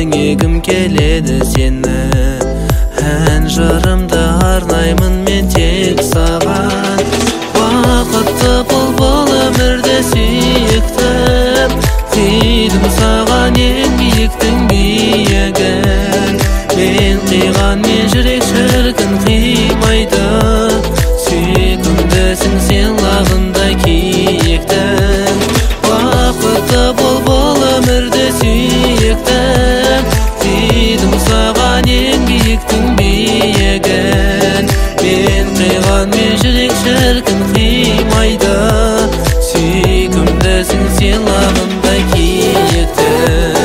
теңегім келеді сені. Ән жырымды арнаймын мен тек саған. Бақытты бұл өмірде сүйіктім, қидым саған ең биіктің биігін. Мен қиған мен жүрек шіркін қимайды, сүйкімдісің сен лағындай киіктің. Бақытты бұл өмірде сүйіктім, қидым саған ең биіктің биігін. Мен қиған мен жүрек шіркін қимайды, сүйкімдісің сен лағындай киіктің.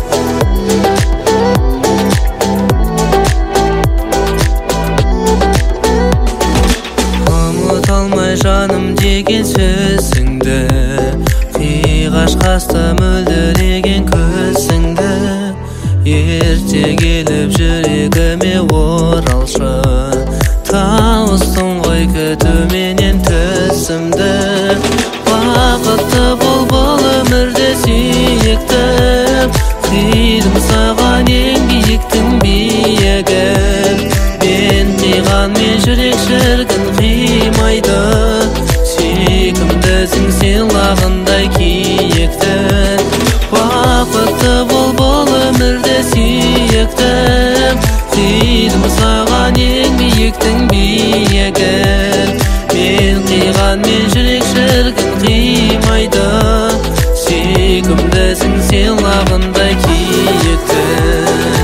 Ұмыта алмай жаным деген сөзіңді, қиғаш қасты мөлдіреген көзіңді. Ерте келіп жүрегіме оралшы, тауыстың ғой күтуменен төсімді. Бақытты бұл өмірде сүйіктім, қидым саған ең биіктің биігін. Мен қиған мен жүрек шіркін қимайды, сүйкімдісің сен лағындай киіктің. Бақытты бұл өмірде сүйіктім, қидым саған ең биіктің биігін. Мен қиған мен жүрек шіркін қимайды, сүйкімдісің сен лағындай киіктің.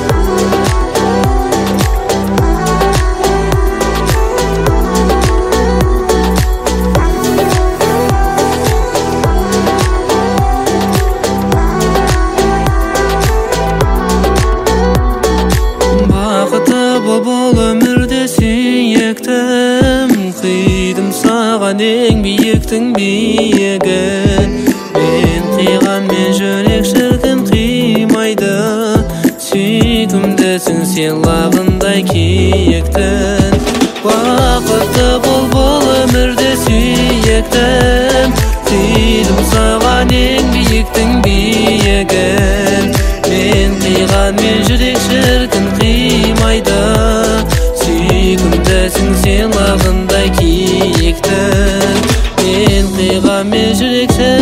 Бұл өмірде сүйіктім, қидым саған ең биіктің биігін. Мен қиған мен жүрек шіркін қимайды, сүйкімдісің сен лағындай киіктің. Бақытты бұл өмірде сүйіктім, қидым саған ең биіктің биігін. Мен қиған мен жүрек шіркін қимайды, сүйкімдісің сен лағындай киіктің. Мен қиған мен жүрек